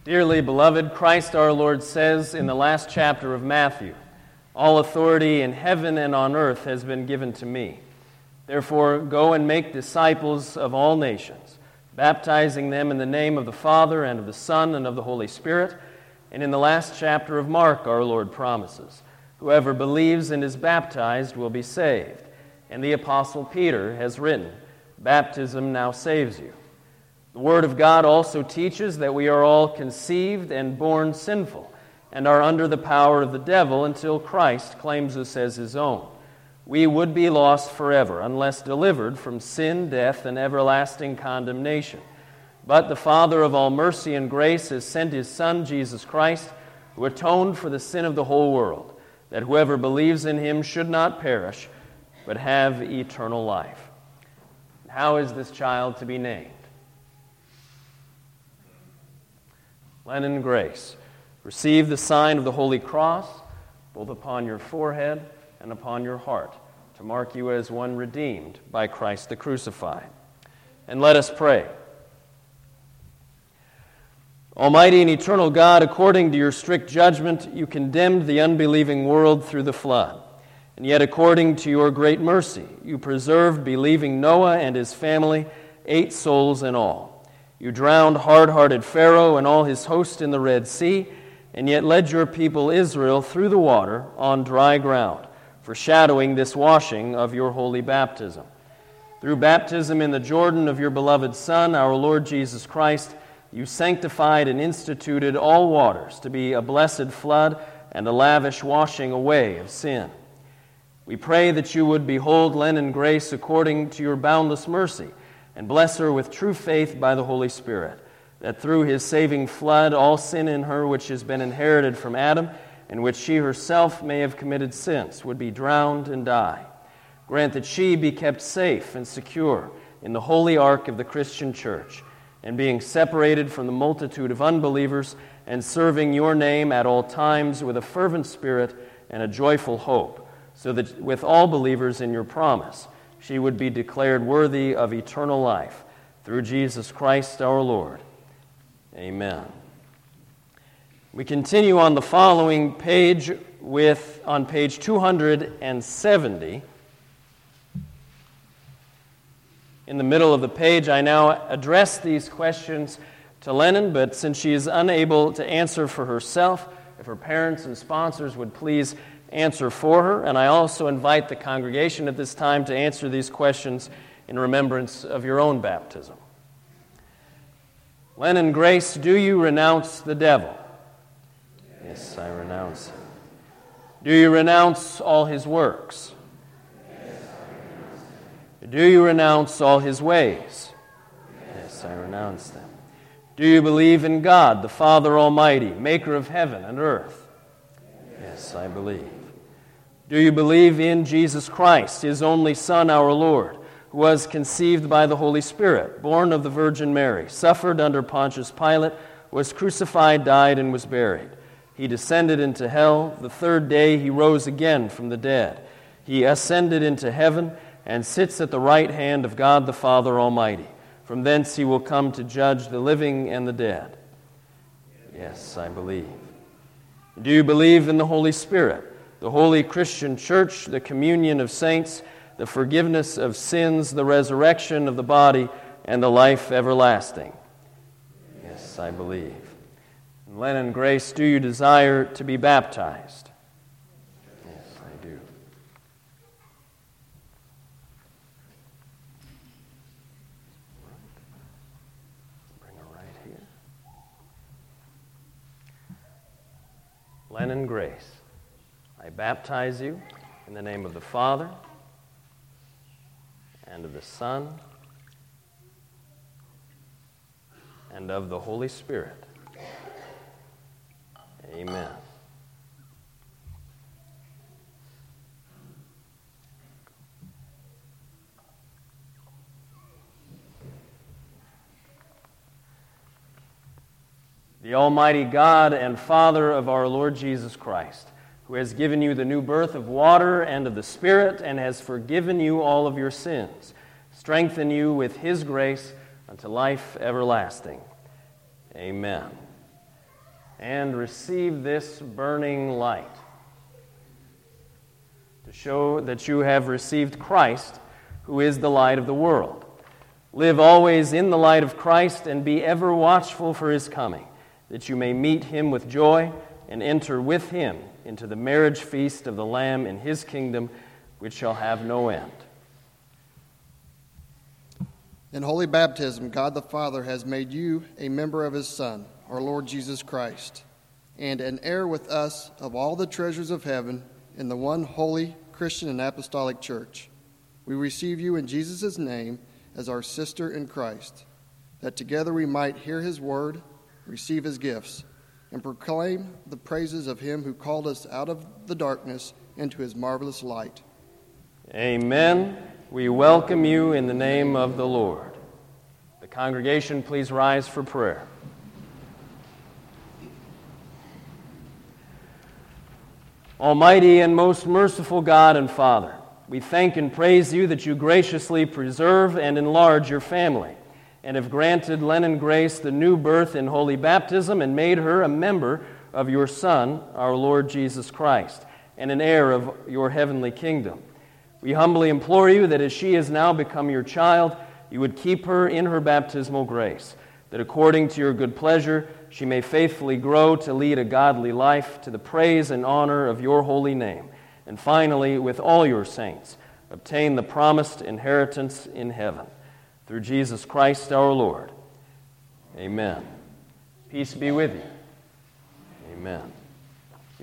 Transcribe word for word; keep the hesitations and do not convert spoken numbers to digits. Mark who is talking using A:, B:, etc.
A: Dearly beloved, Christ our Lord says in the last chapter of Matthew, "All authority in heaven and on earth has been given to me. Therefore, go and make disciples of all nations, baptizing them in the name of the Father and of the Son and of the Holy Spirit." And in the last chapter of Mark, our Lord promises, "Whoever believes and is baptized will be saved." And the Apostle Peter has written, "Baptism now saves you." The Word of God also teaches that we are all conceived and born sinful and are under the power of the devil until Christ claims us as his own. We would be lost forever unless delivered from sin, death, and everlasting condemnation. But the Father of all mercy and grace has sent his Son, Jesus Christ, who atoned for the sin of the whole world, that whoever believes in him should not perish, but have eternal life. How is this child to be named? Lennon Grace. Receive the sign of the Holy Cross, both upon your forehead and upon your heart, to mark you as one redeemed by Christ the crucified. And let us pray. Almighty and eternal God, according to your strict judgment, you condemned the unbelieving world through the flood. And yet, according to your great mercy, you preserved believing Noah and his family, eight souls in all. You drowned hard-hearted Pharaoh and all his host in the Red Sea, and yet led your people Israel through the water on dry ground, foreshadowing this washing of your holy baptism. Through baptism in the Jordan of your beloved Son, our Lord Jesus Christ, you sanctified and instituted all waters to be a blessed flood and a lavish washing away of sin. We pray that you would behold Lennon Grace according to your boundless mercy, and bless her with true faith by the Holy Spirit, that through his saving flood all sin in her which has been inherited from Adam, and which she herself may have committed since, would be drowned and die. Grant that she be kept safe and secure in the holy ark of the Christian church, and being separated from the multitude of unbelievers, and serving your name at all times with a fervent spirit and a joyful hope, so that with all believers in your promise, she would be declared worthy of eternal life. Through Jesus Christ our Lord. Amen. We continue on the following page with, on page two hundred seventy. In the middle of the page, I now address these questions to Lennon, but since she is unable to answer for herself, if her parents and sponsors would please answer for her, and I also invite the congregation at this time to answer these questions in remembrance of your own baptism. Lennon Grace, do you renounce the devil? Yes, I renounce him. Do you renounce all his works? Yes, I renounce them. Do you renounce all his ways? Yes, I renounce them. Do you believe in God, the Father Almighty, maker of heaven and earth? Yes, I believe. Do you believe in Jesus Christ, his only Son, our Lord, who was conceived by the Holy Spirit, born of the Virgin Mary, suffered under Pontius Pilate, was crucified, died, and was buried? He descended into hell. The third day he rose again from the dead. He ascended into heaven and sits at the right hand of God the Father Almighty. From thence he will come to judge the living and the dead. Yes, I believe. Do you believe in the Holy Spirit, the holy Christian church, the communion of saints, the forgiveness of sins, the resurrection of the body, and the life everlasting? Yes, I believe. And Lennon Grace, do you desire to be baptized? Yes, I do. Bring her right here. Lennon Grace, I baptize you in the name of the Father, and of the Son, and of the Holy Spirit. Amen. The Almighty God and Father of our Lord Jesus Christ, who has given you the new birth of water and of the Spirit, and has forgiven you all of your sins, strengthen you with his grace unto life everlasting. Amen. and receive this burning light to show that you have received Christ, who is the light of the world. Live always in the light of Christ and be ever watchful for his coming, that you may meet him with joy and enter with him into the marriage feast of the Lamb in his kingdom, which shall have no end.
B: In holy baptism, God the Father has made you a member of his Son, our Lord Jesus Christ, and an heir with us of all the treasures of heaven in the one holy Christian and apostolic church. We receive you in Jesus' name as our sister in Christ, that together we might hear his word, receive his gifts, and proclaim the praises of him who called us out of the darkness into his marvelous light.
A: Amen. We welcome you in the name of the Lord. The congregation, please rise for prayer. Almighty and most merciful God and Father, we thank and praise you that you graciously preserve and enlarge your family, and have granted Lennon Grace the new birth in holy baptism and made her a member of your Son, our Lord Jesus Christ, and an heir of your heavenly kingdom. We humbly implore you that as she has now become your child, you would keep her in her baptismal grace, that according to your good pleasure she may faithfully grow to lead a godly life to the praise and honor of your holy name, and finally, with all your saints, obtain the promised inheritance in heaven. Through Jesus Christ our Lord. Amen. Peace be with you. Amen.